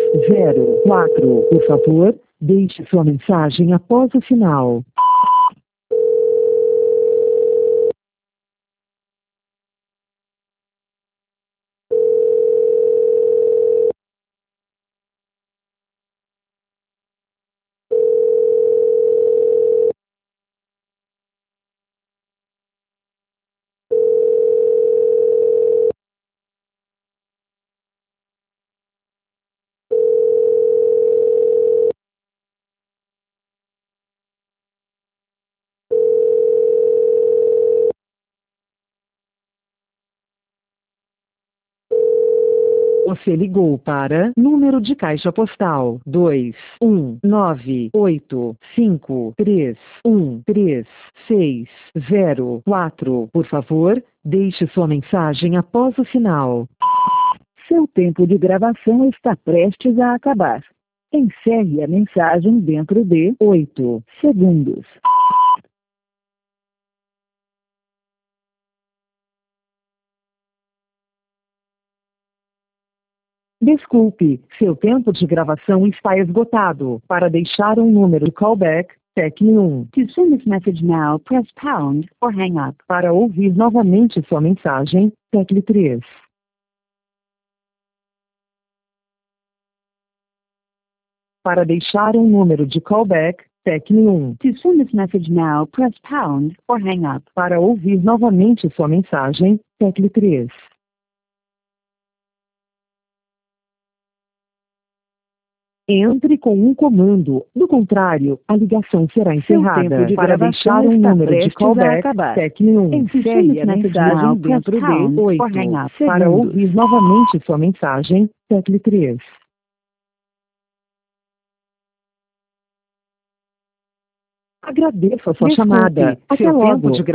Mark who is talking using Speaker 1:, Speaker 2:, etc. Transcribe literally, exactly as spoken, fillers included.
Speaker 1: zero quatro. Por favor, deixe sua mensagem após o sinal. Você ligou para número de caixa postal dois um nove oito cinco três um três seis zero quatro. Por favor, deixe sua mensagem após o sinal.
Speaker 2: Seu tempo de gravação está prestes a acabar. Encerre a mensagem dentro de oito segundos.
Speaker 1: Desculpe, seu tempo de gravação está esgotado. Para deixar um número de callback, tecle um.
Speaker 2: To send this message now, press pound or hang up.
Speaker 1: Para ouvir novamente sua mensagem, tecle três. Para deixar um número de callback, tecle um.
Speaker 2: To send this message now, press pound or hang up.
Speaker 1: Para ouvir novamente sua mensagem, tecle três. Entre com um comando, do contrário, a ligação será encerrada.
Speaker 2: Seu tempo de
Speaker 1: Para
Speaker 2: gravação
Speaker 1: deixar um
Speaker 2: está
Speaker 1: número de
Speaker 2: prestes a
Speaker 1: callback,
Speaker 2: acabar.
Speaker 1: tecle um.
Speaker 2: Encerre a mensagem dentro de
Speaker 1: oito.
Speaker 2: or hang up.
Speaker 1: Para
Speaker 2: Segundos.
Speaker 1: ouvir novamente sua mensagem, tecle três. Agradeço a sua
Speaker 2: Desculpe,
Speaker 1: chamada.
Speaker 2: até
Speaker 1: Seu
Speaker 2: logo.
Speaker 1: tempo de